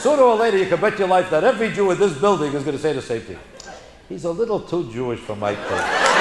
sooner or later, you can bet your life that every Jew in this building is going to say the same thing. He's a little too Jewish for my taste.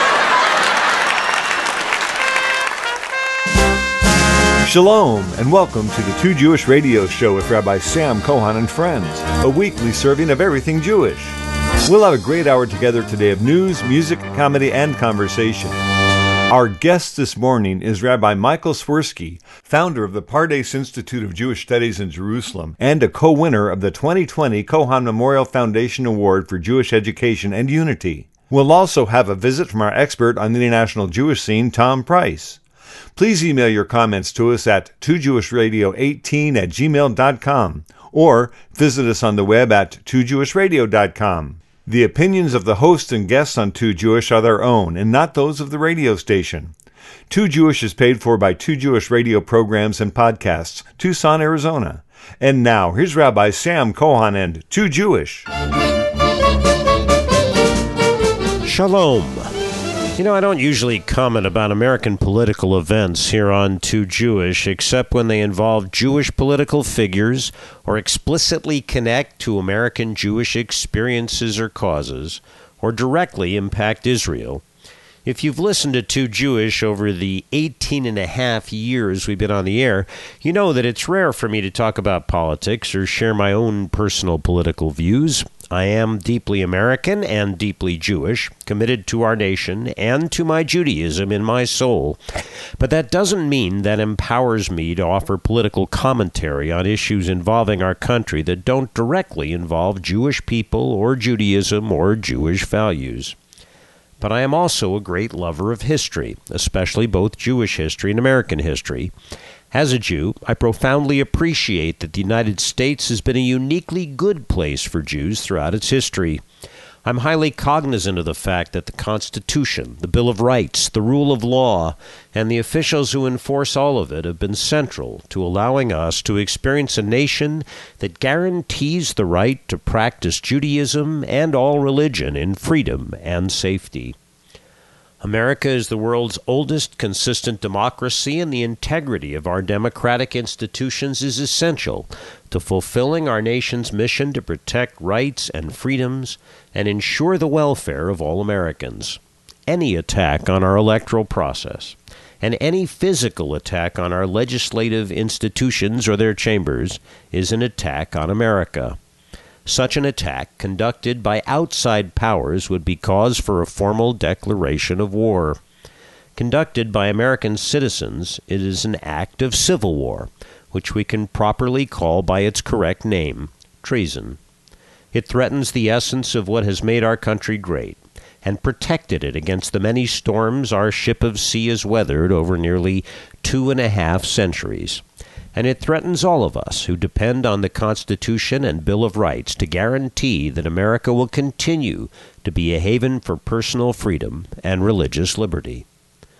Shalom, and welcome to the Two Jewish Radio Show with Rabbi Sam Cohen and friends, a weekly serving of everything Jewish. We'll have a great hour together today of news, music, comedy, and conversation. Our guest this morning is Rabbi Michael Swirsky, founder of the Pardes Institute of Jewish Studies in Jerusalem and a co-winner of the 2020 Cohen Memorial Foundation Award for Jewish Education and Unity. We'll also have a visit from our expert on the international Jewish scene, Tom Price. Please email your comments to us at twojewishradio18@gmail.com or visit us on the web at twojewishradio.com. The opinions of the host and guests on Too Jewish are their own and not those of the radio station. Too Jewish is paid for by Too Jewish Radio programs and podcasts, Tucson, Arizona. And now, here's Rabbi Sam Cohen and Too Jewish. Shalom. You know, I don't usually comment about American political events here on Too Jewish, except when they involve Jewish political figures or explicitly connect to American Jewish experiences or causes, or directly impact Israel. If you've listened to Too Jewish over the 18 and a half years we've been on the air, you know that it's rare for me to talk about politics or share my own personal political views. I am deeply American and deeply Jewish, committed to our nation and to my Judaism in my soul. But that doesn't mean that empowers me to offer political commentary on issues involving our country that don't directly involve Jewish people or Judaism or Jewish values. But I am also a great lover of history, especially both Jewish history and American history. As a Jew, I profoundly appreciate that the United States has been a uniquely good place for Jews throughout its history. I'm highly cognizant of the fact that the Constitution, the Bill of Rights, the rule of law, and the officials who enforce all of it have been central to allowing us to experience a nation that guarantees the right to practice Judaism and all religion in freedom and safety. America is the world's oldest consistent democracy, and the integrity of our democratic institutions is essential to fulfilling our nation's mission to protect rights and freedoms and ensure the welfare of all Americans. Any attack on our electoral process and any physical attack on our legislative institutions or their chambers is an attack on America. Such an attack, conducted by outside powers, would be cause for a formal declaration of war. Conducted by American citizens, it is an act of civil war, which we can properly call by its correct name, treason. It threatens the essence of what has made our country great, and protected it against the many storms our ship of sea has weathered over nearly 2.5 centuries. And it threatens all of us who depend on the Constitution and Bill of Rights to guarantee that America will continue to be a haven for personal freedom and religious liberty.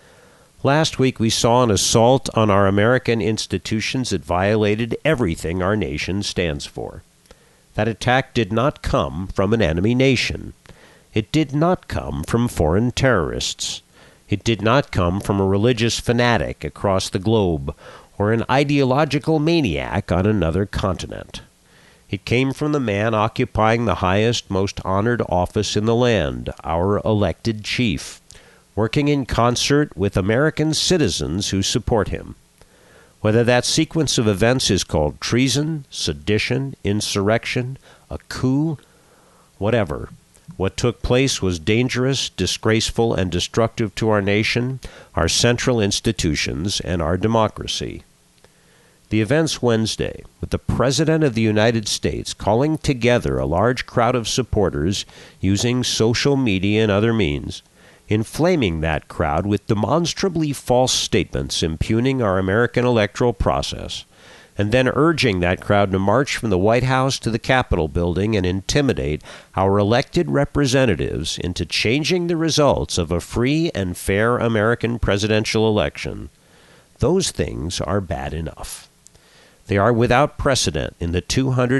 Last week we saw an assault on our American institutions that violated everything our nation stands for. That attack did not come from an enemy nation. It did not come from foreign terrorists. It did not come from a religious fanatic across the globe or an ideological maniac on another continent. It came from the man occupying the highest, most honored office in the land, our elected chief, working in concert with American citizens who support him. Whether that sequence of events is called treason, sedition, insurrection, a coup, whatever, what took place was dangerous, disgraceful, and destructive to our nation, our central institutions, and our democracy. The events Wednesday, with the President of the United States calling together a large crowd of supporters using social media and other means, inflaming that crowd with demonstrably false statements impugning our American electoral process, and then urging that crowd to march from the White House to the Capitol building and intimidate our elected representatives into changing the results of a free and fair American presidential election. Those things are bad enough. They are without precedent in the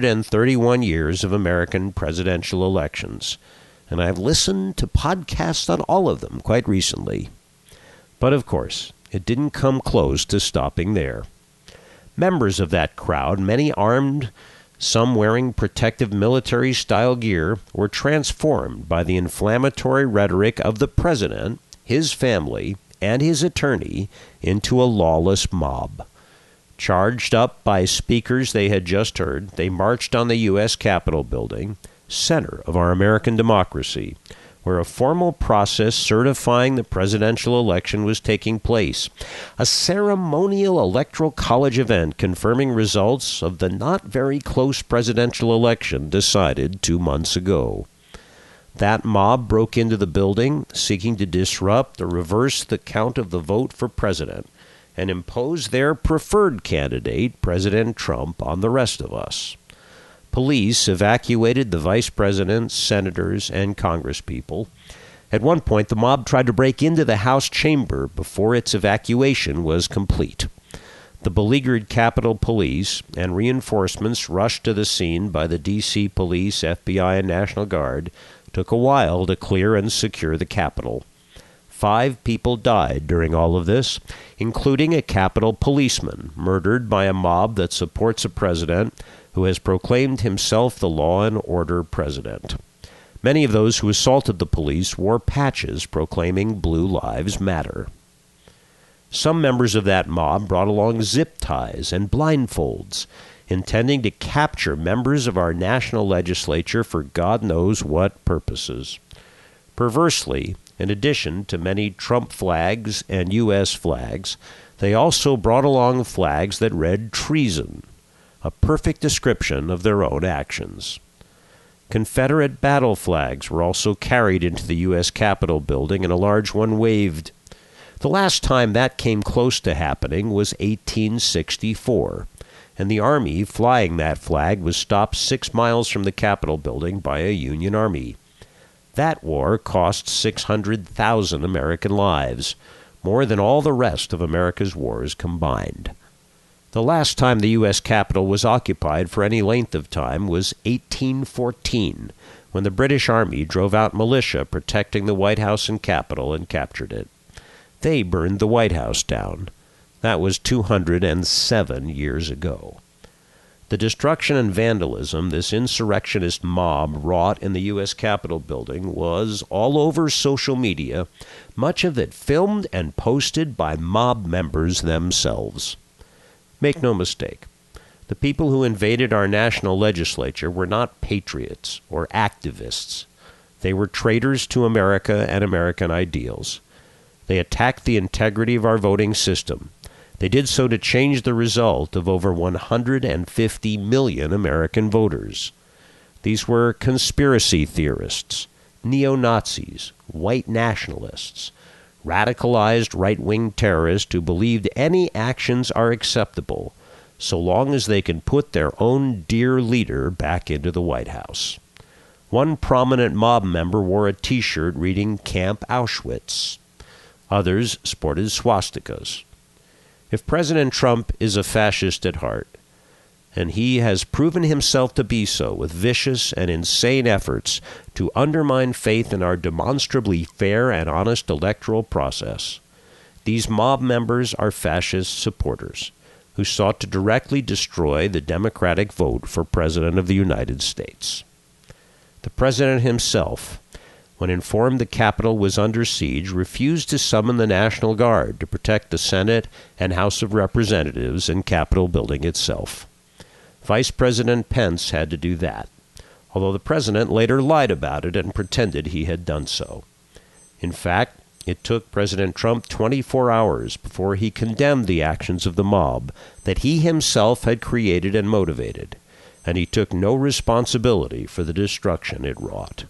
231 years of American presidential elections, and I've listened to podcasts on all of them quite recently. But of course, it didn't come close to stopping there. Members of that crowd, many armed some wearing protective military-style gear, were transformed by the inflammatory rhetoric of the president, his family, and his attorney into a lawless mob. Charged up by speakers they had just heard, they marched on the U.S. Capitol building, center of our American democracy, where a formal process certifying the presidential election was taking place, a ceremonial electoral college event confirming results of the not very close presidential election decided 2 months ago. That mob broke into the building, seeking to disrupt or reverse the count of the vote for president and impose their preferred candidate, President Trump, on the rest of us. Police evacuated the vice presidents, senators, and congresspeople. At one point, the mob tried to break into the House chamber before its evacuation was complete. The beleaguered Capitol Police and reinforcements rushed to the scene by the D.C. Police, FBI, and National Guard took a while to clear and secure the Capitol. 5 people died during all of this, including a Capitol policeman murdered by a mob that supports a president who has proclaimed himself the law and order president. Many of those who assaulted the police wore patches proclaiming Blue Lives Matter. Some members of that mob brought along zip ties and blindfolds, intending to capture members of our national legislature for God knows what purposes. Perversely, in addition to many Trump flags and U.S. flags, they also brought along flags that read treason, a perfect description of their own actions. Confederate battle flags were also carried into the U.S. Capitol building, and a large one waved. The last time that came close to happening was 1864, and the Army flying that flag was stopped 6 miles from the Capitol building by a Union Army. That war cost 600,000 American lives, more than all the rest of America's wars combined. The last time the U.S. Capitol was occupied for any length of time was 1814, when the British Army drove out militia protecting the White House and Capitol and captured it. They burned the White House down. That was 207 years ago. The destruction and vandalism this insurrectionist mob wrought in the U.S. Capitol building was all over social media, much of it filmed and posted by mob members themselves. Make no mistake, the people who invaded our national legislature were not patriots or activists. They were traitors to America and American ideals. They attacked the integrity of our voting system. They did so to change the result of over 150 million American voters. These were conspiracy theorists, neo-Nazis, white nationalists, radicalized right-wing terrorists who believed any actions are acceptable so long as they can put their own dear leader back into the White House. One prominent mob member wore a T-shirt reading Camp Auschwitz. Others sported swastikas. If President Trump is a fascist at heart, and he has proven himself to be so with vicious and insane efforts to undermine faith in our demonstrably fair and honest electoral process, these mob members are fascist supporters who sought to directly destroy the democratic vote for President of the United States. The President himself, when informed the Capitol was under siege, refused to summon the National Guard to protect the Senate and House of Representatives and Capitol building itself. Vice President Pence had to do that, although the President later lied about it and pretended he had done so. In fact, it took President Trump 24 hours before he condemned the actions of the mob that he himself had created and motivated, and he took no responsibility for the destruction it wrought.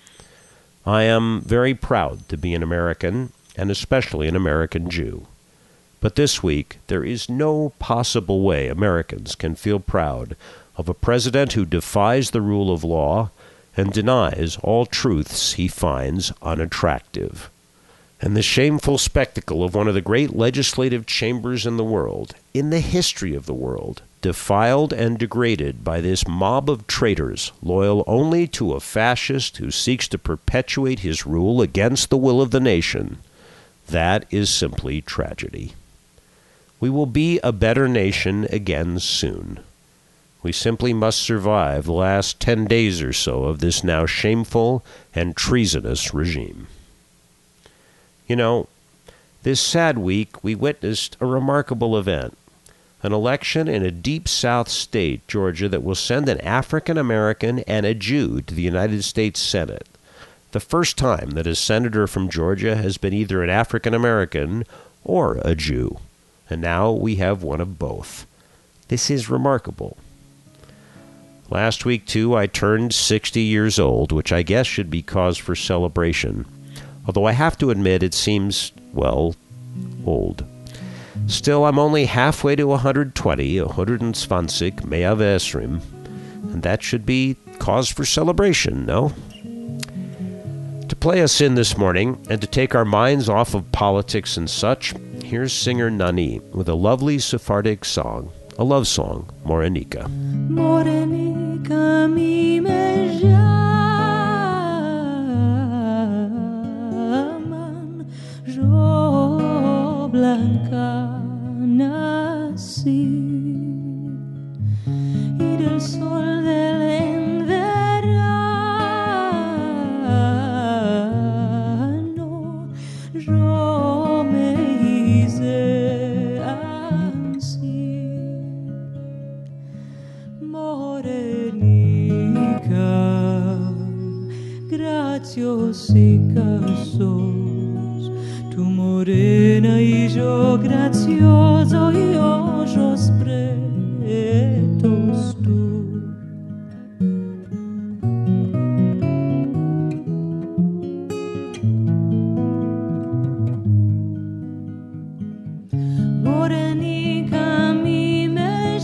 I am very proud to be an American, and especially an American Jew. But this week, there is no possible way Americans can feel proud of a president who defies the rule of law and denies all truths he finds unattractive. And the shameful spectacle of one of the great legislative chambers in the world, in the history of the world, defiled and degraded by this mob of traitors loyal only to a fascist who seeks to perpetuate his rule against the will of the nation, that is simply tragedy. We will be a better nation again soon. We simply must survive the last 10 days or so of this now shameful and treasonous regime. You know, this sad week we witnessed a remarkable event. An election in a deep South state, Georgia, that will send an African American and a Jew to the United States Senate. The first time that a senator from Georgia has been either an African American or a Jew. And now we have one of both. This is remarkable. Last week, too, I turned 60 years old, which I guess should be cause for celebration. Although I have to admit it seems, well, old. Still, I'm only halfway to 120, 120 Mea Vesrim, and that should be cause for celebration, no? To play us in this morning, and to take our minds off of politics and such, here's singer Nani with a lovely Sephardic song, a love song, Morenika. Morenika mi me llaman, yo blanca nací, y del sol del verano yo me hice así. Morenica, graciosica sos, tu morena y yo gracioso y ojos pretos tú. Morenica mi me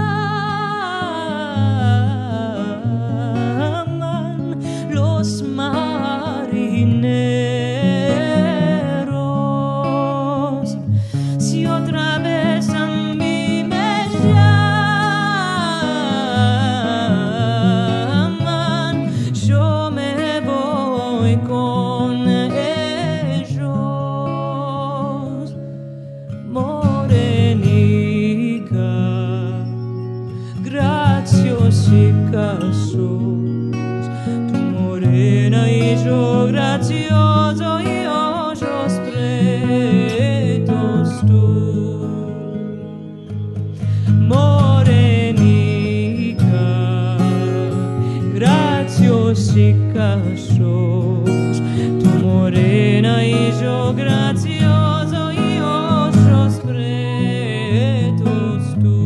llaman los marineros. Si otra vez a mí me llaman, yo me voy con ellos. Morenica, graciosica sos, tu morena y yo gracioso y ojos pretos tú. Morenica, graciosica sos, tu morena y yo gracioso y ojos pretos tú.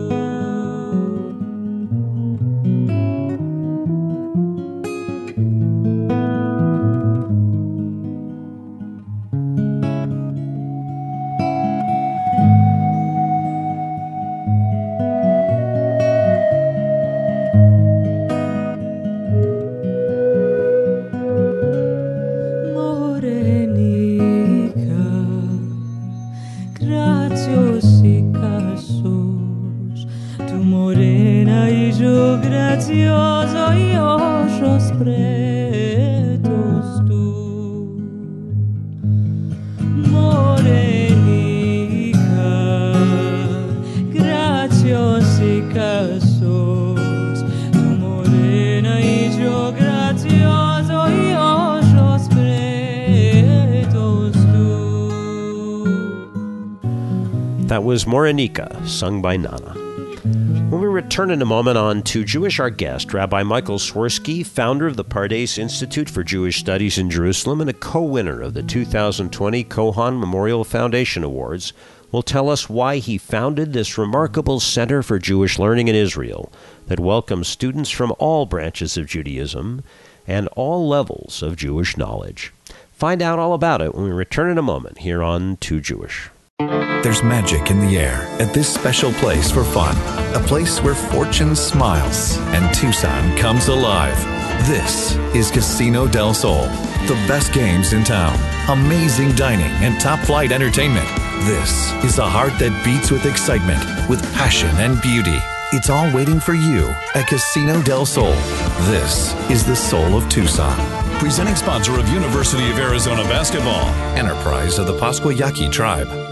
Morenica, graciosica sos, tu morena y yo gracioso y ojos pretos tú. Morenica, graciosica sos, tu morena y yo gracioso y ojos pretos tú. That was Morenika, sung by Nana. When we return in a moment on To Jewish, our guest, Rabbi Michael Swirsky, founder of the Pardes Institute for Jewish Studies in Jerusalem and a co-winner of the 2020 Kohan Memorial Foundation Awards, will tell us why he founded this remarkable Center for Jewish Learning in Israel that welcomes students from all branches of Judaism and all levels of Jewish knowledge. Find out all about it when we return in a moment here on To Jewish. There's magic in the air at this special place for fun. A place where fortune smiles and Tucson comes alive. This is Casino del Sol. The best games in town, amazing dining, and top-flight entertainment. This is a heart that beats with excitement, with passion and beauty. It's all waiting for you at Casino del Sol. This is the soul of Tucson. Presenting sponsor of University of Arizona basketball. Enterprise of the Pasquayaqui tribe.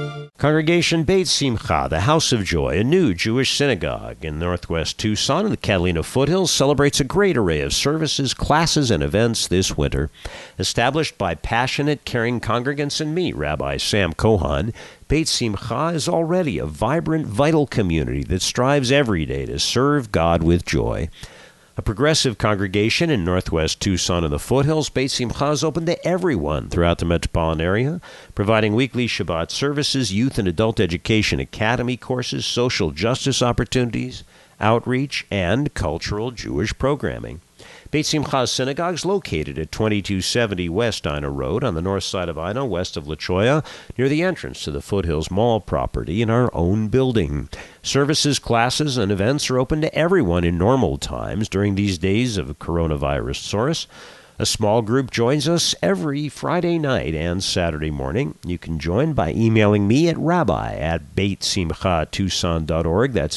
Congregation Beit Simcha, the House of Joy, a new Jewish synagogue in northwest Tucson in the Catalina foothills, celebrates a great array of services, classes, and events this winter. Established by passionate, caring congregants and me, Rabbi Sam Kohan, Beit Simcha is already a vibrant, vital community that strives every day to serve God with joy. A progressive congregation in northwest Tucson and the foothills, Beit Simcha is open to everyone throughout the metropolitan area, providing weekly Shabbat services, youth and adult education academy courses, social justice opportunities, outreach, and cultural Jewish programming. Beit Simcha's synagogue is located at 2270 West Ina Road on the north side of Ina, west of La Cholla, near the entrance to the Foothills Mall property in our own building. Services, classes, and events are open to everyone in normal times during these days of coronavirus source. A small group joins us every Friday night and Saturday morning. You can join by emailing me at rabbi@beitsimchatucson.org. That's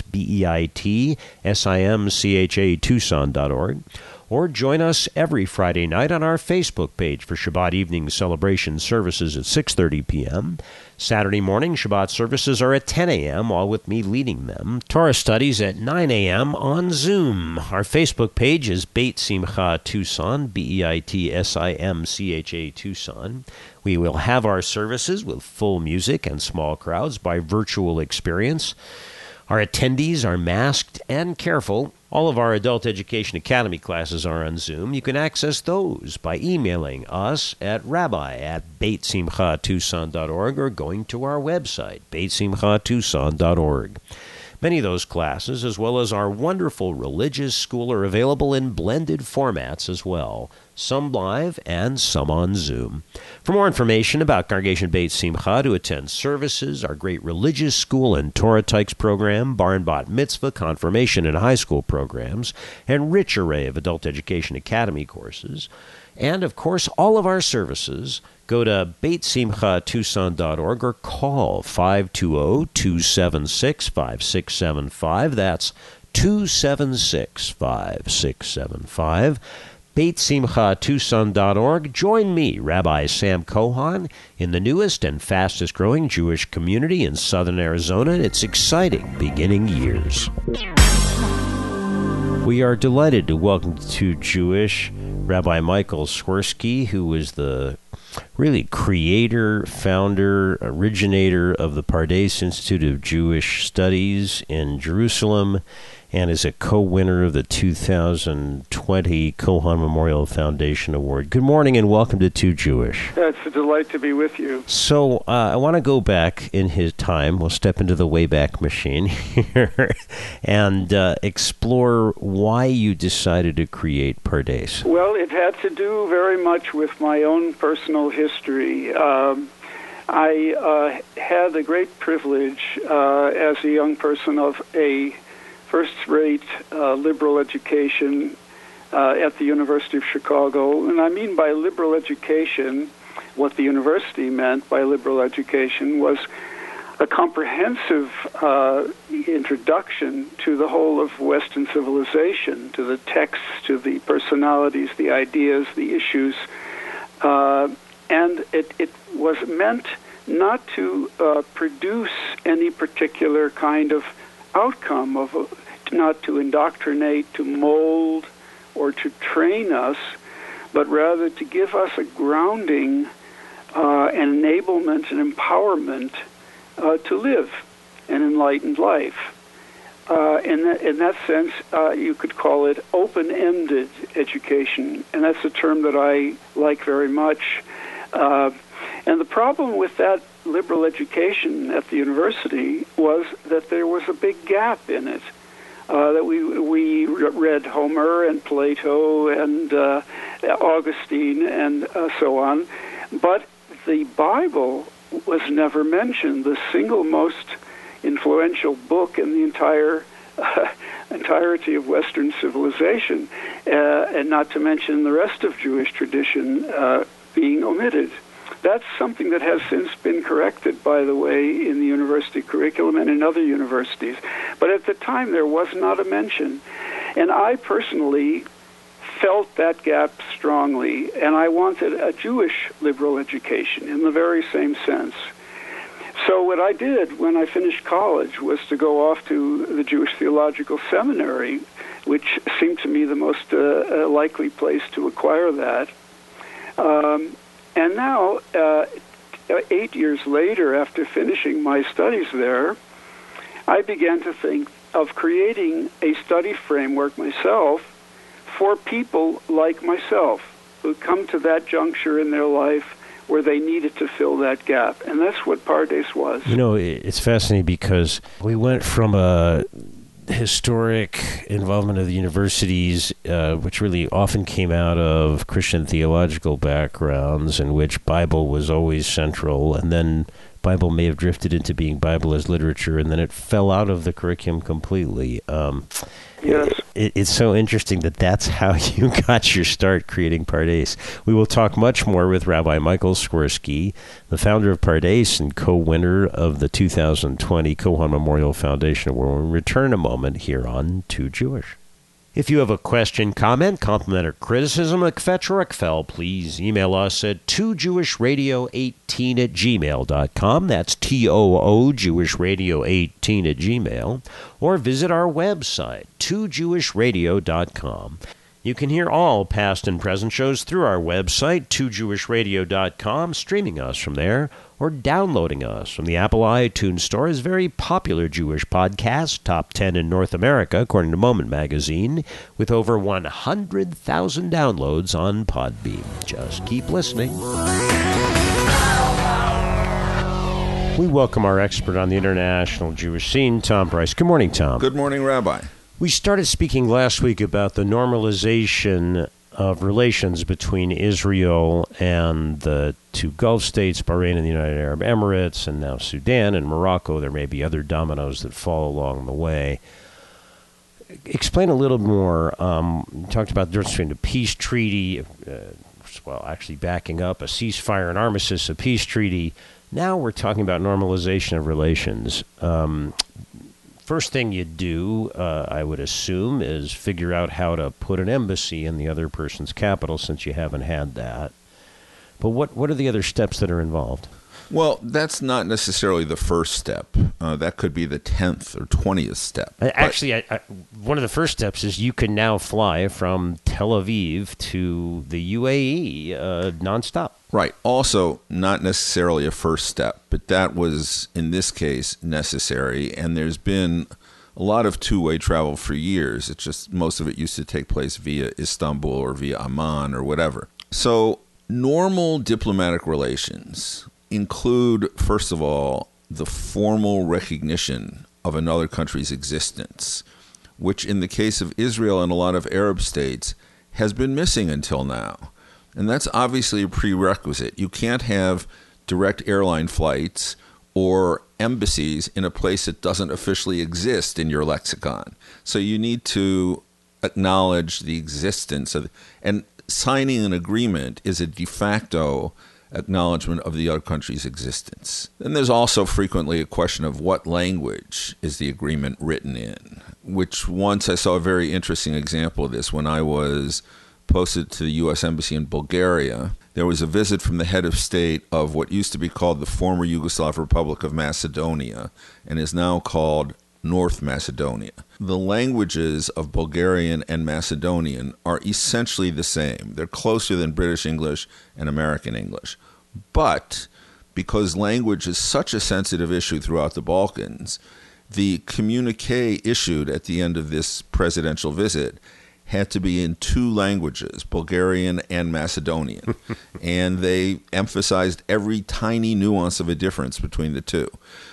BEITSIMCHA Tucson.org. Or join us every Friday night on our Facebook page for Shabbat evening celebration services at 6:30 p.m. Saturday morning Shabbat services are at 10 a.m., all with me leading them. Torah studies at 9 a.m. on Zoom. Our Facebook page is Beit Simcha Tucson, BEITSIMCHA Tucson. We will have our services with full music and small crowds by virtual experience. Our attendees are masked and careful. All of our Adult Education Academy classes are on Zoom. You can access those by emailing us at rabbi@beitsimchatucson.org or going to our website, beitsimchatucson.org. Many of those classes, as well as our wonderful religious school, are available in blended formats as well, some live and some on Zoom. For more information about Congregation Beit Simcha, to attend services, our great religious school and Torah Tykes program, Bar and Bat Mitzvah, confirmation and high school programs, and rich array of Adult Education Academy courses, and, of course, all of our services, go to beitsimchatucson.org or call 520-276-5675. That's 276-5675. BeitSimchaTucson.org. Join me, Rabbi Sam Kohan, in the newest and fastest growing Jewish community in southern Arizona in its exciting beginning years. We are delighted to welcome to Jewish Rabbi Michael Swirsky, who was the really creator, founder, originator of the Pardes Institute of Jewish Studies in Jerusalem, and is a co-winner of the 2020 Kohan Memorial Foundation Award. Good morning and welcome to Too Jewish. It's a delight to be with you. So I want to go back in his time. We'll step into the Wayback Machine here and explore why you decided to create Pardes. Well, it had to do very much with my own personal history. I had the great privilege as a young person of a first-rate liberal education at the University of Chicago. And I mean by liberal education, what the university meant by liberal education was a comprehensive introduction to the whole of Western civilization, to the texts, to the personalities, the ideas, the issues. And it was meant not to produce any particular kind of outcome, not to indoctrinate, to mold, or to train us, but rather to give us a grounding, an enablement, an empowerment to live an enlightened life. In that sense, you could call it open-ended education, and that's a term that I like very much. And the problem with that liberal education at the university was that there was a big gap in it. That we read Homer and Plato and Augustine and so on, but the Bible was never mentioned. The single most influential book in the entirety of Western civilization, and not to mention the rest of Jewish tradition being omitted. That's something that has since been corrected, by the way, in the university curriculum and in other universities. But at the time, there was not a mention. And I personally felt that gap strongly, and I wanted a Jewish liberal education in the very same sense. So what I did when I finished college was to go off to the Jewish Theological Seminary, which seemed to me the most likely place to acquire that. And now, 8 years later, after finishing my studies there, I began to think of creating a study framework myself for people like myself who come to that juncture in their life where they needed to fill that gap. And that's what Pardes was. You know, it's fascinating because we went from a historic involvement of the universities, which really often came out of Christian theological backgrounds in which Bible was always central, and then Bible may have drifted into being Bible as literature, and then it fell out of the curriculum completely. Yes. It's so interesting that that's how you got your start creating Pardes. We will talk much more with Rabbi Michael Swirsky, the founder of Pardes and co-winner of the 2020 Cohen Memorial Foundation Award. We'll return a moment here on Too Jewish. If you have a question, comment, compliment, or criticism of Kvetch or Ekfel, please email us at toojewishradio18@gmail.com. That's TOO jewishradio18@gmail. Or visit our website, toojewishradio.com. You can hear all past and present shows through our website, toojewishradio.com, streaming us from there, or downloading us from the Apple iTunes Store as very popular Jewish podcast, top 10 in North America, according to Moment Magazine, with over 100,000 downloads on Podbean. Just keep listening. We welcome our expert on the international Jewish scene, Tom Price. Good morning, Tom. Good morning, Rabbi. We started speaking last week about the normalization of relations between Israel and the two Gulf states, Bahrain and the United Arab Emirates, and now Sudan and Morocco. There may be other dominoes that fall along the way. Explain a little more. You talked about the difference between a peace treaty, actually backing up, a ceasefire, an armistice, a peace treaty. Now we're talking about normalization of relations. First thing you do, I would assume, is figure out how to put an embassy in the other person's capital, since you haven't had that. But what are the other steps that are involved? Well, that's not necessarily the first step. That could be the 10th or 20th step. Actually, one of the first steps is you can now fly from Tel Aviv to the UAE nonstop. Right. Also, not necessarily a first step, but that was, in this case, necessary. And there's been a lot of two-way travel for years. It's just most of it used to take place via Istanbul or via Amman or whatever. So normal diplomatic relations include, first of all, the formal recognition of another country's existence, which in the case of Israel and a lot of Arab states has been missing until now. And that's obviously a prerequisite. You can't have direct airline flights or embassies in a place that doesn't officially exist in your lexicon. So you need to acknowledge the existence of, and signing an agreement is a de facto acknowledgement of the other country's existence. Then there's also frequently a question of what language is the agreement written in, which once I saw a very interesting example of this when I was posted to the U.S. Embassy in Bulgaria. There was a visit from the head of state of what used to be called the former Yugoslav Republic of Macedonia and is now called North Macedonia. The languages of Bulgarian and Macedonian are essentially the same. They're closer than British English and American English. But because language is such a sensitive issue throughout the Balkans, the communique issued at the end of this presidential visit had to be in two languages, Bulgarian and Macedonian. And they emphasized every tiny nuance of a difference between the two.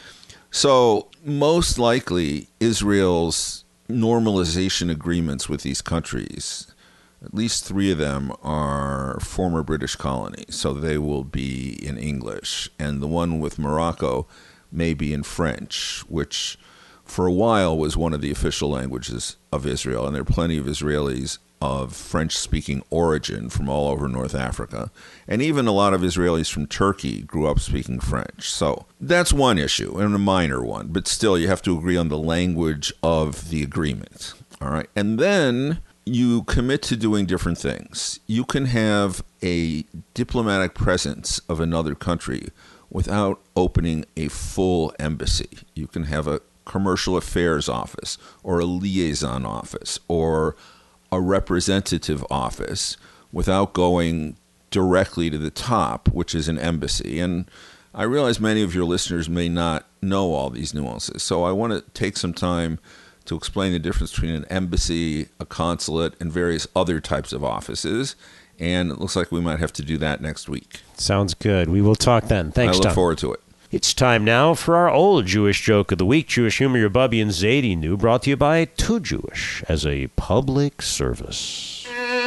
So most likely, Israel's normalization agreements with these countries, at least three of them are former British colonies, so they will be in English. And the one with Morocco may be in French, which for a while was one of the official languages of Israel. And there are plenty of Israelis of French-speaking origin from all over North Africa. And even a lot of Israelis from Turkey grew up speaking French. So that's one issue, and a minor one. But still, you have to agree on the language of the agreement. All right. And then you commit to doing different things. You can have a diplomatic presence of another country without opening a full embassy. You can have a commercial affairs office or a liaison office or a representative office without going directly to the top, which is an embassy. And I realize many of your listeners may not know all these nuances, so I want to take some time to explain the difference between an embassy, a consulate, and various other types of offices. And it looks like we might have to do that next week. Sounds good. We will talk then. Thanks, I look Tom. forward to it. It's time now for our old Jewish joke of the week. Jewish humor your Bubby and Zadie knew, brought to you by Too Jewish as a public service.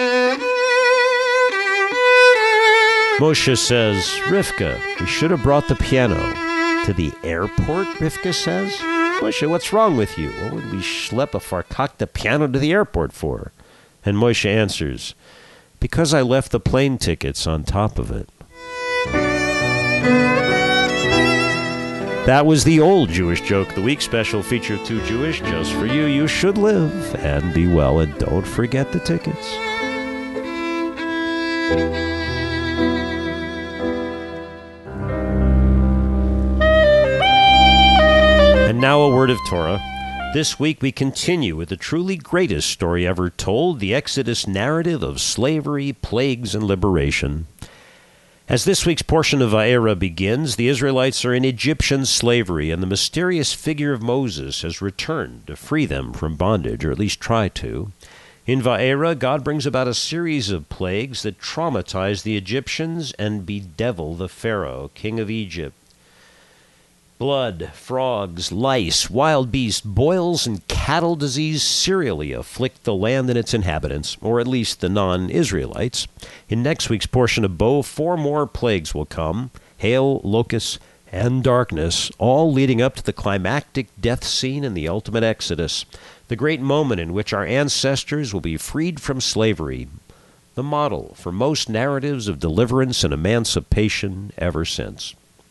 Moshe says, Rivka, we should have brought the piano to the airport, Rivka says. Moshe, what's wrong with you? What would we schlep a farkakta piano to the airport for? And Moshe answers, because I left the plane tickets on top of it. That was the old Jewish joke of the week, special feature Too Jewish, just for you. You should live and be well, and don't forget the tickets. And now a word of Torah. This week we continue with the truly greatest story ever told, the Exodus narrative of slavery, plagues, and liberation. As this week's portion of Va'era begins, the Israelites are in Egyptian slavery, and the mysterious figure of Moses has returned to free them from bondage, or at least try to. In Va'era, God brings about a series of plagues that traumatize the Egyptians and bedevil the Pharaoh, king of Egypt. Blood, frogs, lice, wild beasts, boils, and cattle disease serially afflict the land and its inhabitants, or at least the non-Israelites. In next week's portion of Bo, 4 more plagues will come: hail, locusts, and darkness, all leading up to the climactic death scene in the ultimate Exodus, the great moment in which our ancestors will be freed from slavery, the model for most narratives of deliverance and emancipation ever since.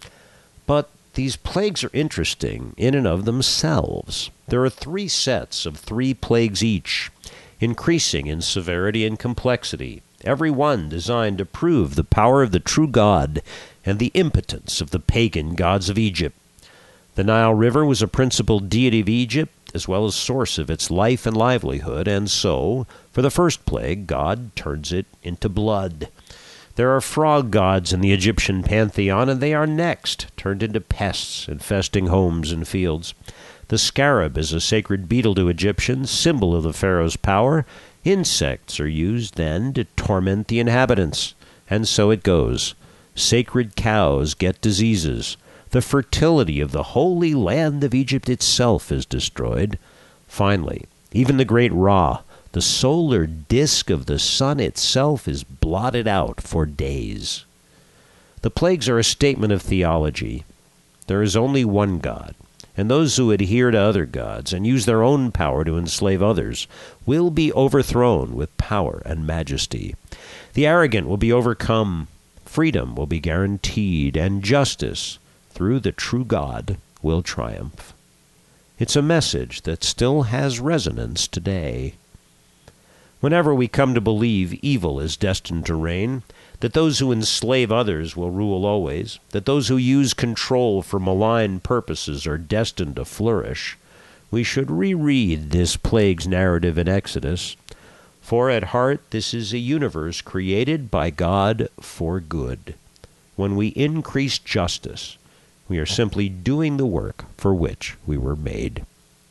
But these plagues are interesting in and of themselves. There are 3 sets of 3 plagues each, increasing in severity and complexity, every one designed to prove the power of the true God and the impotence of the pagan gods of Egypt. The Nile River was a principal deity of Egypt, as well as source of its life and livelihood, and so, for the first plague, God turns it into blood. There are frog gods in the Egyptian pantheon, and they are next turned into pests infesting homes and fields. The scarab is a sacred beetle to Egyptians, symbol of the pharaoh's power. Insects are used then to torment the inhabitants. And so it goes. Sacred cows get diseases. The fertility of the holy land of Egypt itself is destroyed. Finally, even the great Ra, the solar disk of the sun itself, is blotted out for days. The plagues are a statement of theology. There is only one God, and those who adhere to other gods and use their own power to enslave others will be overthrown with power and majesty. The arrogant will be overcome, freedom will be guaranteed, and justice, through the true God, will triumph. It's a message that still has resonance today. Whenever we come to believe evil is destined to reign, that those who enslave others will rule always, that those who use control for malign purposes are destined to flourish, we should reread this plague's narrative in Exodus. For at heart this is a universe created by God for good. When we increase justice, we are simply doing the work for which we were made.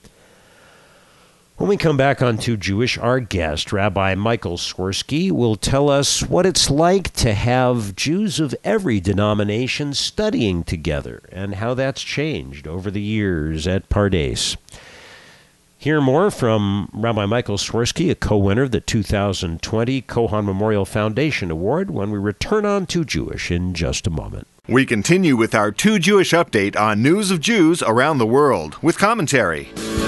When we come back on Too Jewish, our guest, Rabbi Michael Swirsky, will tell us what it's like to have Jews of every denomination studying together and how that's changed over the years at Pardes. Hear more from Rabbi Michael Swirsky, a co-winner of the 2020 Kohan Memorial Foundation Award, when we return on Too Jewish in just a moment. We continue with our Too Jewish update on news of Jews around the world with commentary.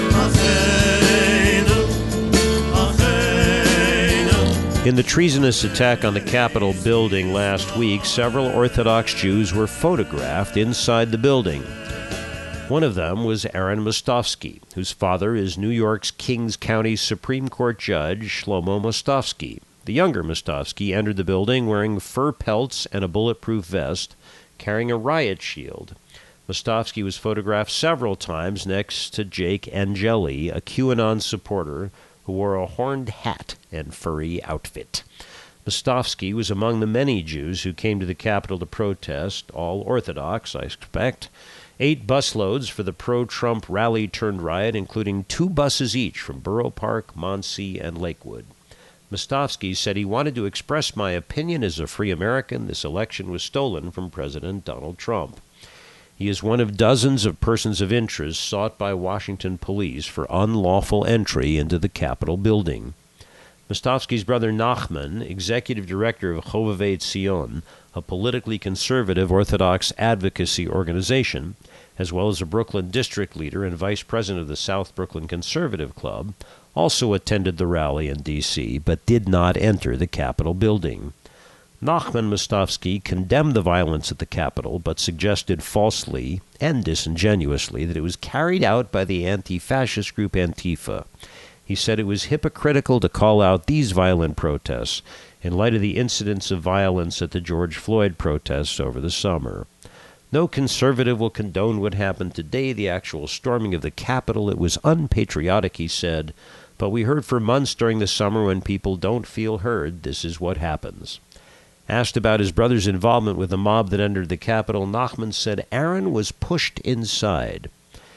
In the treasonous attack on the Capitol building last week, several Orthodox Jews were photographed inside the building. One of them was Aaron Mostovsky, whose father is New York's Kings County Supreme Court Judge Shlomo Mostovsky. The younger Mostovsky entered the building wearing fur pelts and a bulletproof vest, carrying a riot shield. Mostavsky was photographed several times next to Jake Angeli, a QAnon supporter who wore a horned hat and furry outfit. Mostavsky was among the many Jews who came to the Capitol to protest, all Orthodox, I expect. 8 busloads for the pro-Trump rally-turned-riot, including 2 buses each from Borough Park, Muncie, and Lakewood. Mostavsky said he wanted to express my opinion as a free American. This election was stolen from President Donald Trump. He is one of dozens of persons of interest sought by Washington police for unlawful entry into the Capitol building. Mostavsky's brother Nachman, executive director of Chovevei Tzion, a politically conservative Orthodox advocacy organization, as well as a Brooklyn district leader and vice president of the South Brooklyn Conservative Club, also attended the rally in D.C., but did not enter the Capitol building. Nachman Mostavsky condemned the violence at the Capitol, but suggested falsely and disingenuously that it was carried out by the anti-fascist group Antifa. He said it was hypocritical to call out these violent protests in light of the incidents of violence at the George Floyd protests over the summer. No conservative will condone what happened today, the actual storming of the Capitol. It was unpatriotic, he said, but we heard for months during the summer when people don't feel heard, this is what happens. Asked about his brother's involvement with the mob that entered the Capitol, Nachman said Aaron was pushed inside.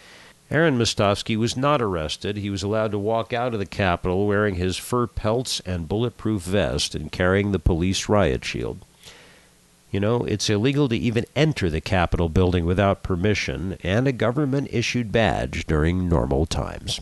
Aaron Mostavsky was not arrested. He was allowed to walk out of the Capitol wearing his fur pelts and bulletproof vest and carrying the police riot shield. You know, it's illegal to even enter the Capitol building without permission and a government-issued badge during normal times.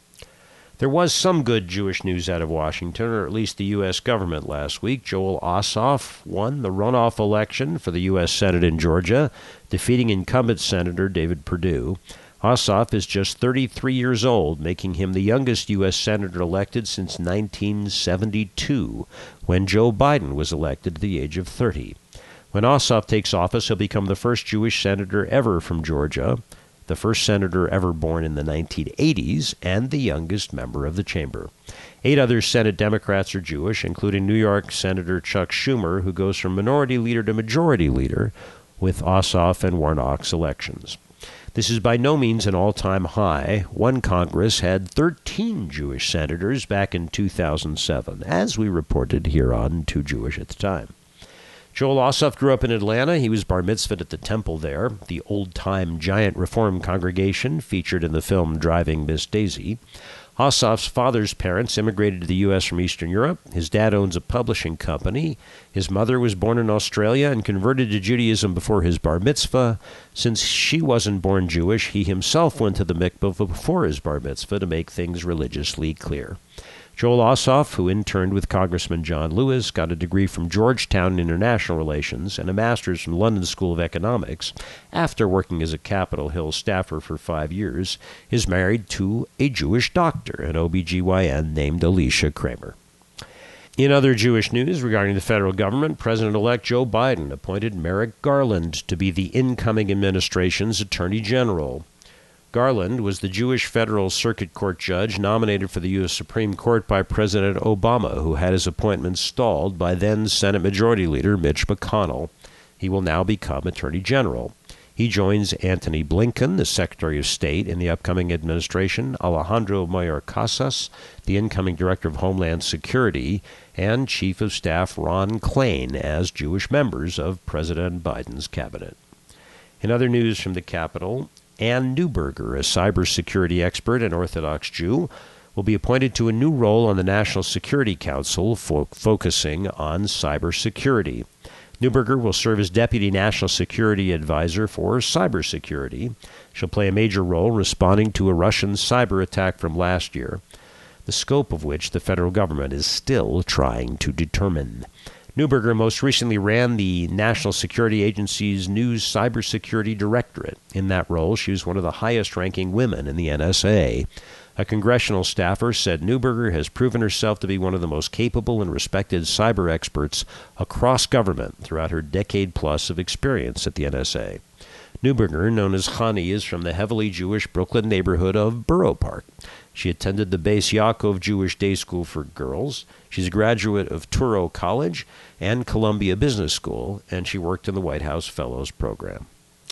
There was some good Jewish news out of Washington, or at least the U.S. government last week. Joel Ossoff won the runoff election for the U.S. Senate in Georgia, defeating incumbent Senator David Perdue. Ossoff is just 33 years old, making him the youngest U.S. senator elected since 1972, when Joe Biden was elected at the age of 30. When Ossoff takes office, he'll become the first Jewish senator ever from Georgia, the first senator ever born in the 1980s, and the youngest member of the chamber. 8 other Senate Democrats are Jewish, including New York Senator Chuck Schumer, who goes from minority leader to majority leader with Ossoff and Warnock's elections. This is by no means an all-time high. One Congress had 13 Jewish senators back in 2007, as we reported here on Too Jewish at the time. Joel Ossoff grew up in Atlanta. He was bar mitzvahed at the temple there, the old-time giant Reform congregation featured in the film Driving Miss Daisy. Ossoff's father's parents immigrated to the U.S. from Eastern Europe. His dad owns a publishing company. His mother was born in Australia and converted to Judaism before his bar mitzvah. Since she wasn't born Jewish, he himself went to the mikveh before his bar mitzvah to make things religiously clear. Joel Ossoff, who interned with Congressman John Lewis, got a degree from Georgetown in International Relations and a master's from London School of Economics. After working as a Capitol Hill staffer for 5 years, is married to a Jewish doctor, an OBGYN named Alicia Kramer. In other Jewish news regarding the federal government, President-elect Joe Biden appointed Merrick Garland to be the incoming administration's Attorney General. Garland was the Jewish Federal Circuit Court judge nominated for the U.S. Supreme Court by President Obama, who had his appointment stalled by then Senate Majority Leader Mitch McConnell. He will now become Attorney General. He joins Antony Blinken, the Secretary of State in the upcoming administration, Alejandro Mayorkas, the incoming Director of Homeland Security, and Chief of Staff Ron Klain as Jewish members of President Biden's cabinet. In other news from the Capitol, Ann Neuberger, a cybersecurity expert and Orthodox Jew, will be appointed to a new role on the National Security Council focusing on cybersecurity. Neuberger will serve as Deputy National Security Advisor for cybersecurity. She'll play a major role responding to a Russian cyber attack from last year, the scope of which the federal government is still trying to determine. Neuberger most recently ran the National Security Agency's new Cybersecurity Directorate. In that role, she was one of the highest-ranking women in the NSA. A congressional staffer said Neuberger has proven herself to be one of the most capable and respected cyber experts across government throughout her decade-plus of experience at the NSA. Neuberger, known as Chani, is from the heavily Jewish Brooklyn neighborhood of Borough Park. She attended the Beis Yaakov Jewish Day School for Girls. She's a graduate of Touro College and Columbia Business School, and she worked in the White House Fellows Program.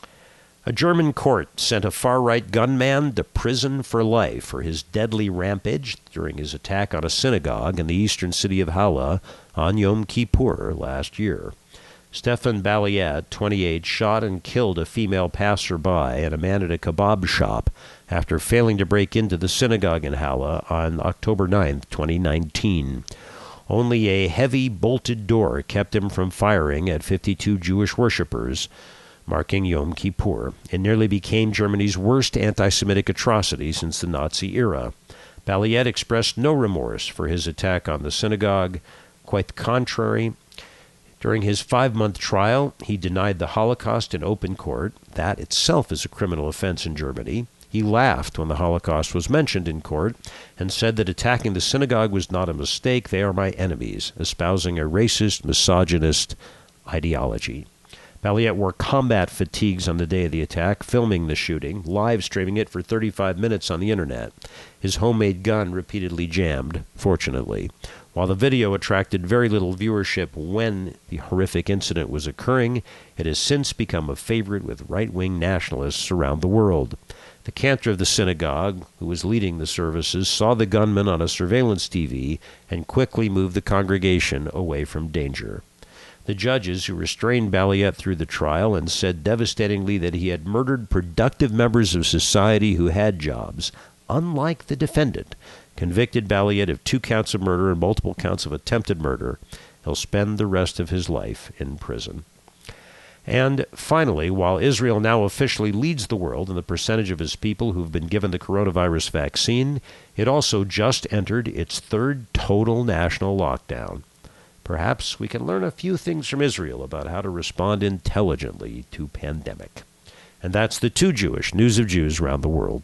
A German court sent a far-right gunman to prison for life for his deadly rampage during his attack on a synagogue in the eastern city of Halle on Yom Kippur last year. Stefan Balliet, 28, shot and killed a female passerby and a man at a kebab shop after failing to break into the synagogue in Halle on October 9, 2019. Only a heavy bolted door kept him from firing at 52 Jewish worshippers, marking Yom Kippur. It nearly became Germany's worst anti-Semitic atrocity since the Nazi era. Balliet expressed no remorse for his attack on the synagogue. Quite the contrary. During his 5-month trial, he denied the Holocaust in open court. That itself is a criminal offense in Germany. He laughed when the Holocaust was mentioned in court and said that attacking the synagogue was not a mistake. They are my enemies, espousing a racist, misogynist ideology. Balliet wore combat fatigues on the day of the attack, filming the shooting, live streaming it for 35 minutes on the internet. His homemade gun repeatedly jammed, fortunately. While the video attracted very little viewership when the horrific incident was occurring, it has since become a favorite with right-wing nationalists around the world. The cantor of the synagogue, who was leading the services, saw the gunman on a surveillance TV and quickly moved the congregation away from danger. The judges, who restrained Balliet through the trial and said devastatingly that he had murdered productive members of society who had jobs, unlike the defendant, convicted Balliet of 2 counts of murder and multiple counts of attempted murder. He'll spend the rest of his life in prison. And finally, while Israel now officially leads the world in the percentage of its people who've been given the coronavirus vaccine, it also just entered its 3rd total national lockdown. Perhaps we can learn a few things from Israel about how to respond intelligently to pandemic. And that's the Too Jewish News of Jews around the world.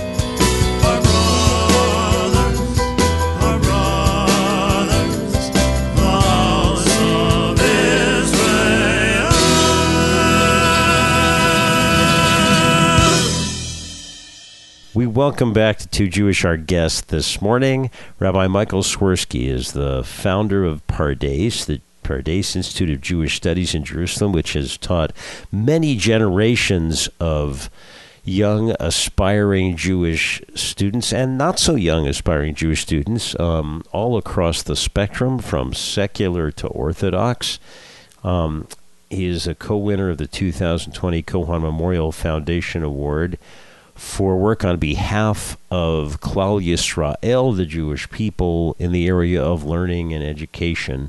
We welcome back to Too Jewish our guest this morning. Rabbi Michael Swirsky is the founder of Pardes, the Pardes Institute of Jewish Studies in Jerusalem, which has taught many generations of young, aspiring Jewish students and not so young, aspiring Jewish students all across the spectrum, from secular to Orthodox. He is a co-winner of the 2020 Kohan Memorial Foundation Award for work on behalf of Klal Yisrael, the Jewish people, in the area of learning and education.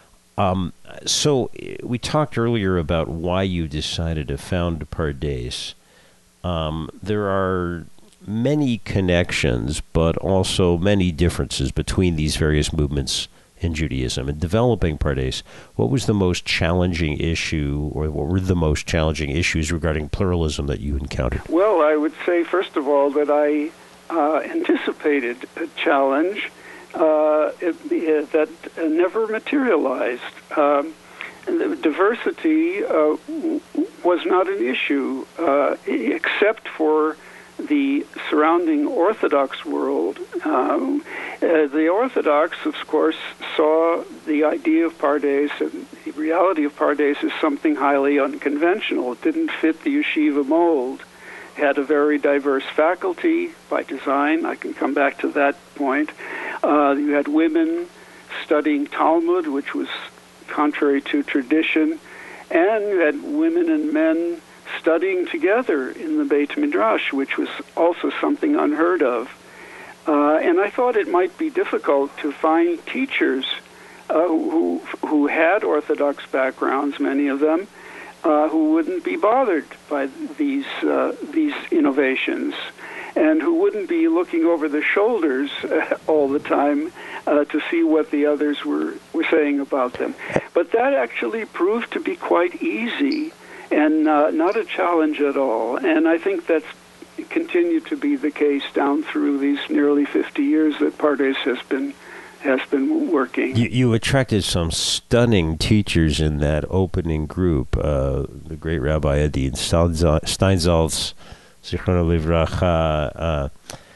So we talked earlier about why you decided to found Pardes. There are many connections, but also many differences between these various movements in Judaism. In developing Pardes, what was the most challenging issue, or what were the most challenging issues regarding pluralism that you encountered? Well, I would say, first of all, that I anticipated a challenge that never materialized. Diversity was not an issue, except for the surrounding Orthodox world. The Orthodox, of course, saw the idea of Pardes and the reality of Pardes as something highly unconventional. It didn't fit the yeshiva mold. It had a very diverse faculty by design. I can come back to that point. You had women studying Talmud, which was contrary to tradition, and you had women and men studying together in the Beit Midrash, which was also something unheard of. And I thought it might be difficult to find teachers who had Orthodox backgrounds, many of them, who wouldn't be bothered by these innovations, and who wouldn't be looking over their shoulders all the time to see what the others were saying about them. But that actually proved to be quite easy and not a challenge at all. And I think that's continued to be the case down through these nearly 50 years that Pardes has been working. You attracted some stunning teachers in that opening group. The great Rabbi Adin Steinsaltz, Zichrono Livracha,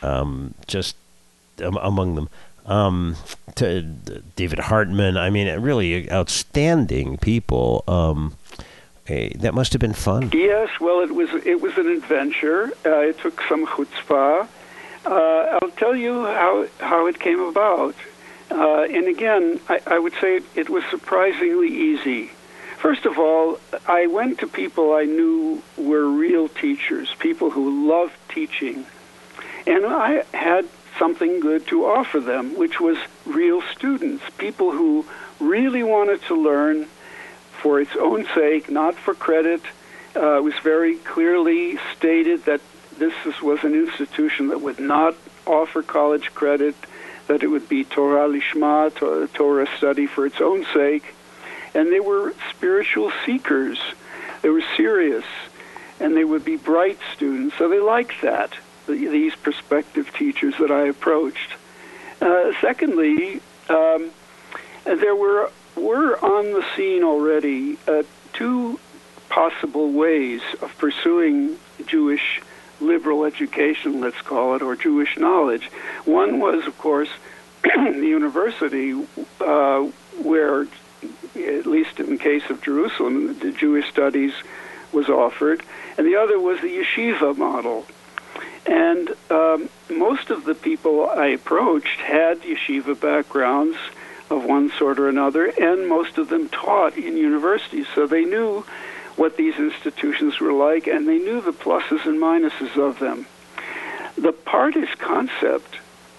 just among them. To David Hartman, I mean, really outstanding people. That must have been fun. Yes, well, it was an adventure. It took some chutzpah. I'll tell you how it came about. And again, I would say it was surprisingly easy. First of all, I went to people I knew were real teachers, people who loved teaching. And I had something good to offer them, which was real students, people who really wanted to learn for its own sake, not for credit. It was very clearly stated that this was an institution that would not offer college credit, that it would be Torah Lishma, Torah study for its own sake. And they were spiritual seekers. They were serious, and they would be bright students. So they liked that, these prospective teachers that I approached. Secondly, there were on the scene already two possible ways of pursuing Jewish liberal education, let's call it, or Jewish knowledge. One was, of course, the university, where, at least in the case of Jerusalem, the Jewish studies was offered, and the other was the yeshiva model. And most of the people I approached had yeshiva backgrounds of one sort or another, and most of them taught in universities, so they knew what these institutions were like, and they knew the pluses and minuses of them. The Pardes concept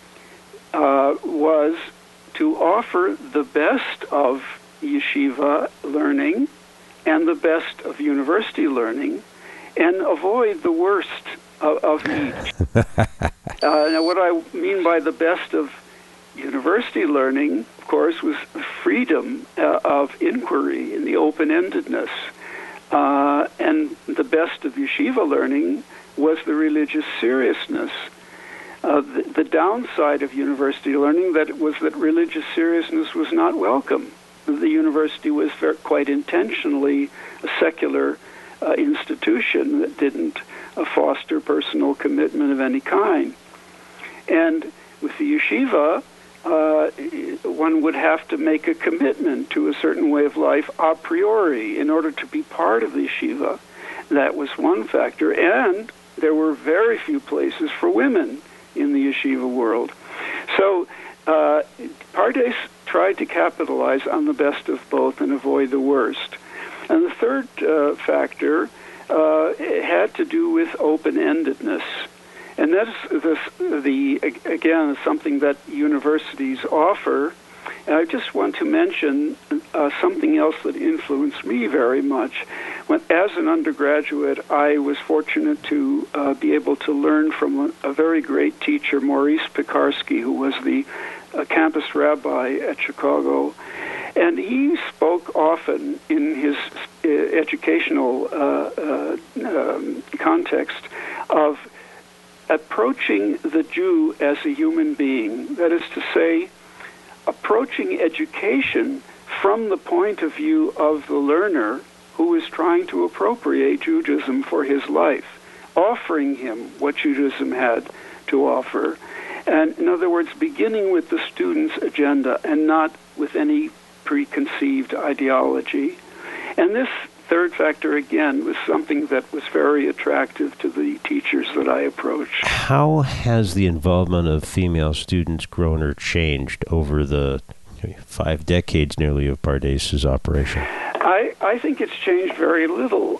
was to offer the best of yeshiva learning and the best of university learning, and avoid the worst of each. Now, what I mean by the best of university learning, of course, was freedom of inquiry and the open-endedness. And the best of yeshiva learning was the religious seriousness. The downside of university learning was that religious seriousness was not welcome. The university was quite intentionally a secular institution that didn't foster personal commitment of any kind. And with the yeshiva, one would have to make a commitment to a certain way of life a priori in order to be part of the yeshiva. That was one factor. And there were very few places for women in the yeshiva world. So Pardes tried to capitalize on the best of both and avoid the worst. And the third factor had to do with open-endedness. And that's again, something that universities offer. And I just want to mention something else that influenced me very much. As an undergraduate, I was fortunate to be able to learn from a very great teacher, Maurice Pekarsky, who was the campus rabbi at Chicago. And he spoke often in his educational context of approaching the Jew as a human being. That is to say, approaching education from the point of view of the learner who is trying to appropriate Judaism for his life, offering him what Judaism had to offer. And in other words, beginning with the student's agenda and not with any preconceived ideology. And this third factor, again, was something that was very attractive to the teachers that I approached. How has the involvement of female students grown or changed over the 5 decades nearly of Pardes' operation? I think it's changed very little.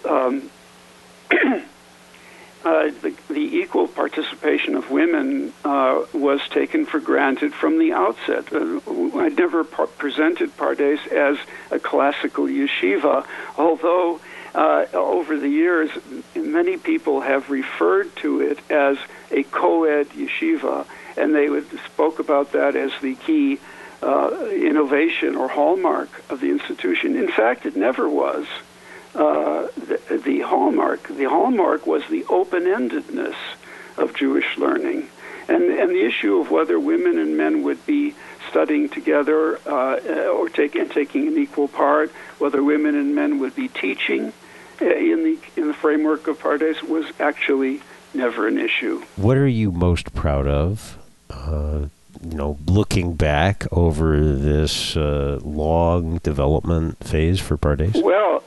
The equal participation of women was taken for granted from the outset. I never presented Pardes as a classical yeshiva, although over the years many people have referred to it as a co-ed yeshiva, and they spoke about that as the key innovation or hallmark of the institution. In fact, it never was. The hallmark was the open-endedness of Jewish learning, and the issue of whether women and men would be studying together or taking an equal part, whether women and men would be teaching in the framework of Pardes was actually never an issue. What are you most proud of? Looking back over this long development phase for Pardes? Well,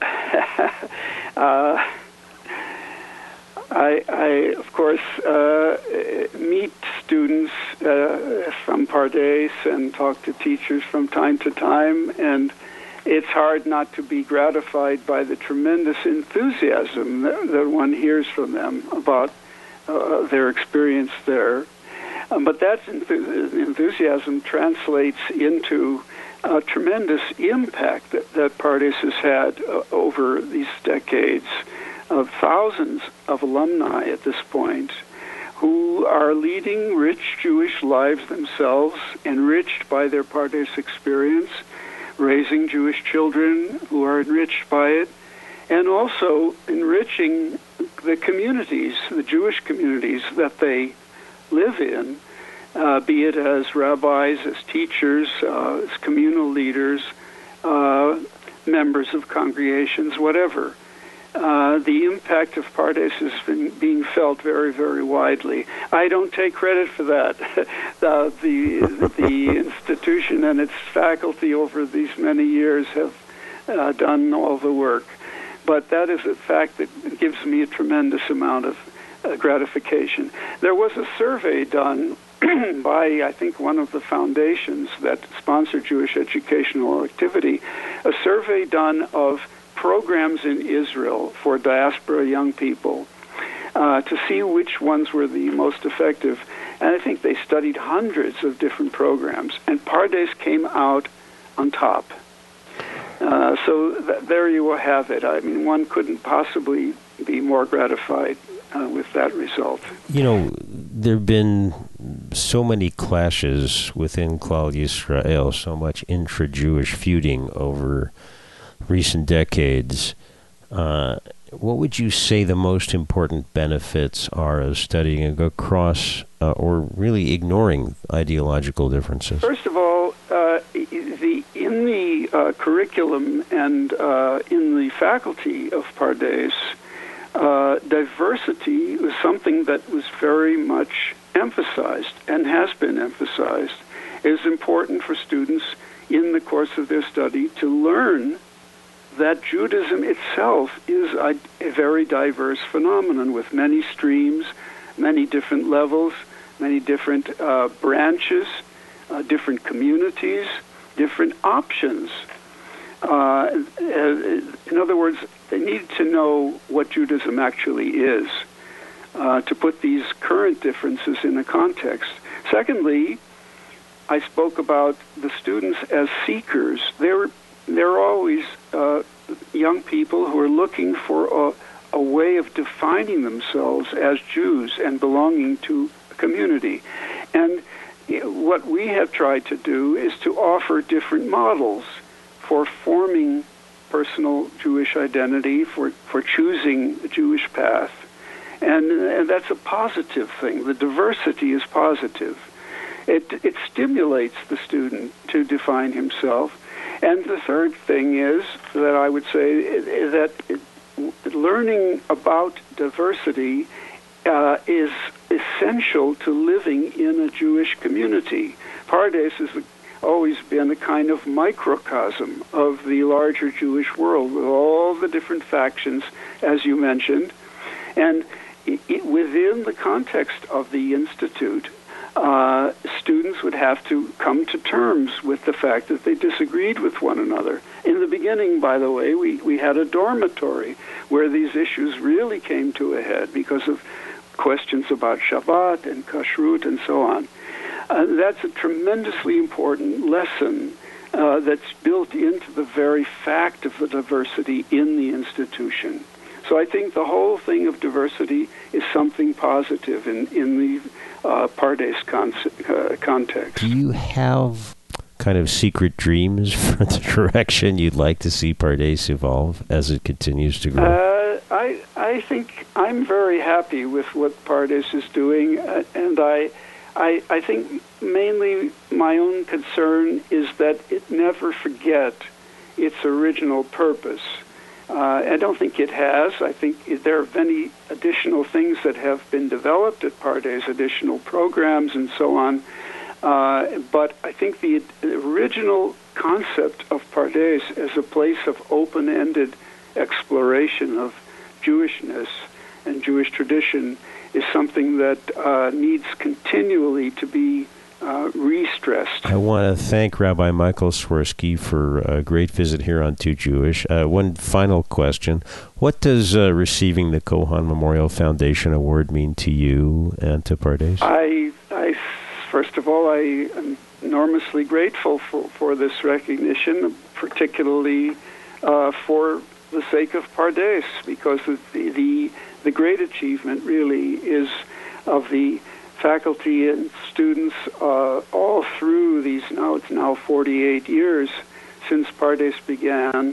I of course meet students from Pardes and talk to teachers from time to time, and it's hard not to be gratified by the tremendous enthusiasm that one hears from them about their experience there. But that enthusiasm translates into a tremendous impact that Pardes has had over these decades of thousands of alumni at this point who are leading rich Jewish lives themselves, enriched by their Pardes experience, raising Jewish children who are enriched by it, and also enriching the communities, the Jewish communities that they live in, be it as rabbis, as teachers, as communal leaders, members of congregations, whatever. The impact of Pardes has been being felt very, very widely. I don't take credit for that. The institution and its faculty over these many years have done all the work. But that is a fact that gives me a tremendous amount of gratification. There was a survey done by, I think, one of the foundations that sponsor Jewish educational activity, a survey done of programs in Israel for diaspora young people to see which ones were the most effective. And I think they studied hundreds of different programs, and Pardes came out on top. There you will have it. I mean, one couldn't possibly be more gratified with that result. There have been so many clashes within Klal Yisrael, so much intra-Jewish feuding over recent decades. What would you say the most important benefits are of studying across or really ignoring ideological differences? First of all, in the curriculum and in the faculty of Pardes, diversity was something that was very much emphasized and has been emphasized. It is important for students in the course of their study to learn that Judaism itself is a very diverse phenomenon with many streams, many different levels, many different branches, different communities, different options. In other words, they need to know what Judaism actually is to put these current differences in a context. Secondly, I spoke about the students as seekers. They're always young people who are looking for a way of defining themselves as Jews and belonging to a community. And what we have tried to do is to offer different models for forming personal Jewish identity, for choosing the Jewish path. And that's a positive thing. The diversity is positive. It stimulates the student to define himself. And the third thing is that I would say that learning about diversity is essential to living in a Jewish community. Pardes has always been a kind of microcosm of the larger Jewish world with all the different factions, as you mentioned. And within the context of the Institute, students would have to come to terms with the fact that they disagreed with one another. In the beginning, by the way, we had a dormitory where these issues really came to a head because of questions about Shabbat and Kashrut and so on. That's a tremendously important lesson that's built into the very fact of the diversity in the institution. So I think the whole thing of diversity is something positive in the Pardes context. Do you have kind of secret dreams for the direction you'd like to see Pardes evolve as it continues to grow? I think I'm very happy with what Pardes is doing, and I think mainly my own concern is that it never forget its original purpose. I don't think it has. I think there are many additional things that have been developed at Pardes, additional programs and so on. But I think the original concept of Pardes as a place of open-ended exploration of Jewishness and Jewish tradition is something that needs continually to be re-stressed. I want to thank Rabbi Michael Swirsky for a great visit here on Too Jewish. One final question. What does receiving the Kohan Memorial Foundation Award mean to you and to Pardes? First of all, I am enormously grateful for this recognition, particularly for the sake of Pardes, because the great achievement really is of the faculty and students all through these, it's now 48 years since Pardes began,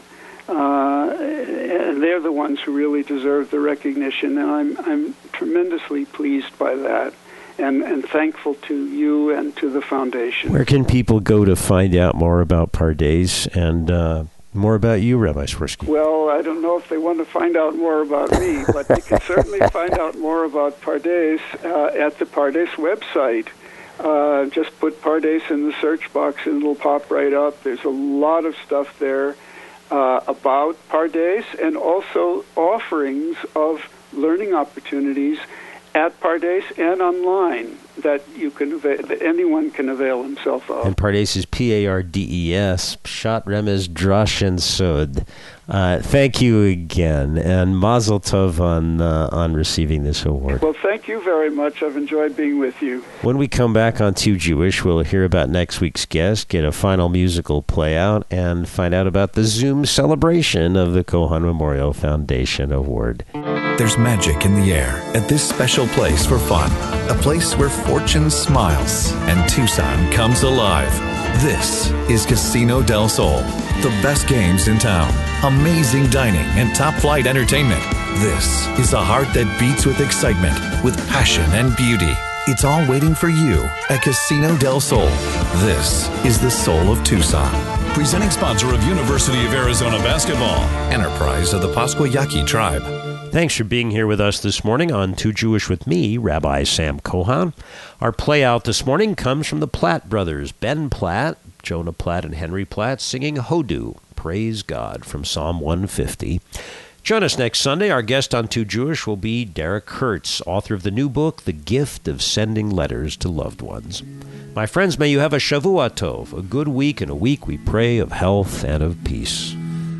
and they're the ones who really deserve the recognition, and I'm tremendously pleased by that. And thankful to you and to the foundation. Where can people go to find out more about Pardes and more about you, Rabbi Swirsky? Well, I don't know if they want to find out more about me, but they can certainly find out more about Pardes at the Pardes website. Just put Pardes in the search box and it'll pop right up. There's a lot of stuff there about Pardes and also offerings of learning opportunities at Pardes and online that that anyone can avail himself of. And Pardes is Pardes, Pshat Remez Drashin Sod. Thank you again, and Mazel Tov on receiving this award. Well, thank you very much. I've enjoyed being with you. When we come back on Too Jewish, we'll hear about next week's guest, get a final musical play out, and find out about the Zoom celebration of the Kohan Memorial Foundation Award. There's magic in the air at this special place for fun, a place where fortune smiles and Tucson comes alive. This is Casino del Sol, the best games in town, amazing dining, and top-flight entertainment. This is a heart that beats with excitement, with passion and beauty. It's all waiting for you at Casino del Sol. This is the soul of Tucson. Presenting sponsor of University of Arizona Basketball, enterprise of the Pascua Yaqui tribe. Thanks for being here with us this morning on Too Jewish with me, Rabbi Sam Kohan. Our play out this morning comes from the Platt brothers, Ben Platt, Jonah Platt, and Henry Platt, singing Hodu, Praise God, from Psalm 150. Join us next Sunday. Our guest on Too Jewish will be Derek Hertz, author of the new book, The Gift of Sending Letters to Loved Ones. My friends, may you have a Shavua Tov, a good week, and a week we pray of health and of peace.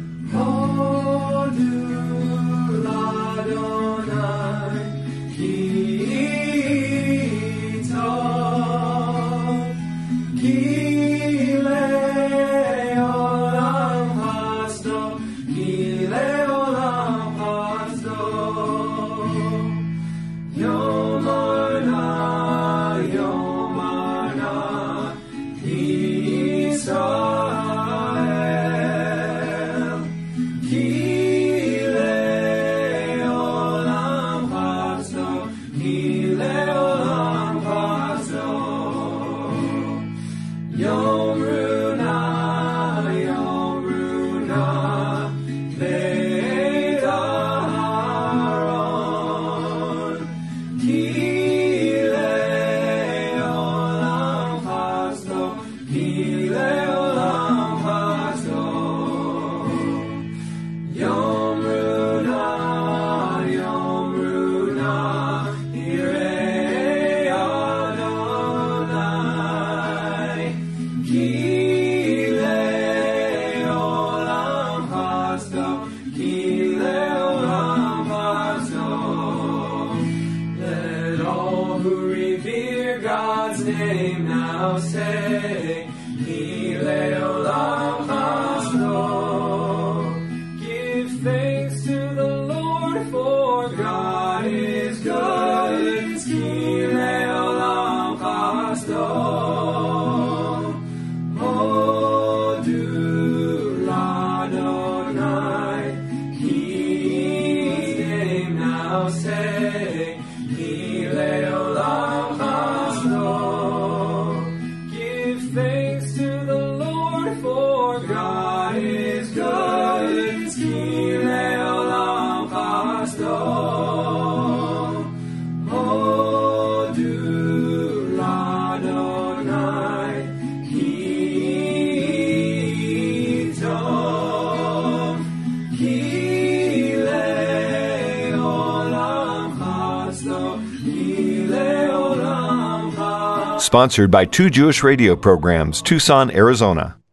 Thanks to the Lord, for God is good. sponsored by Two Jewish Radio Programs, Tucson, Arizona.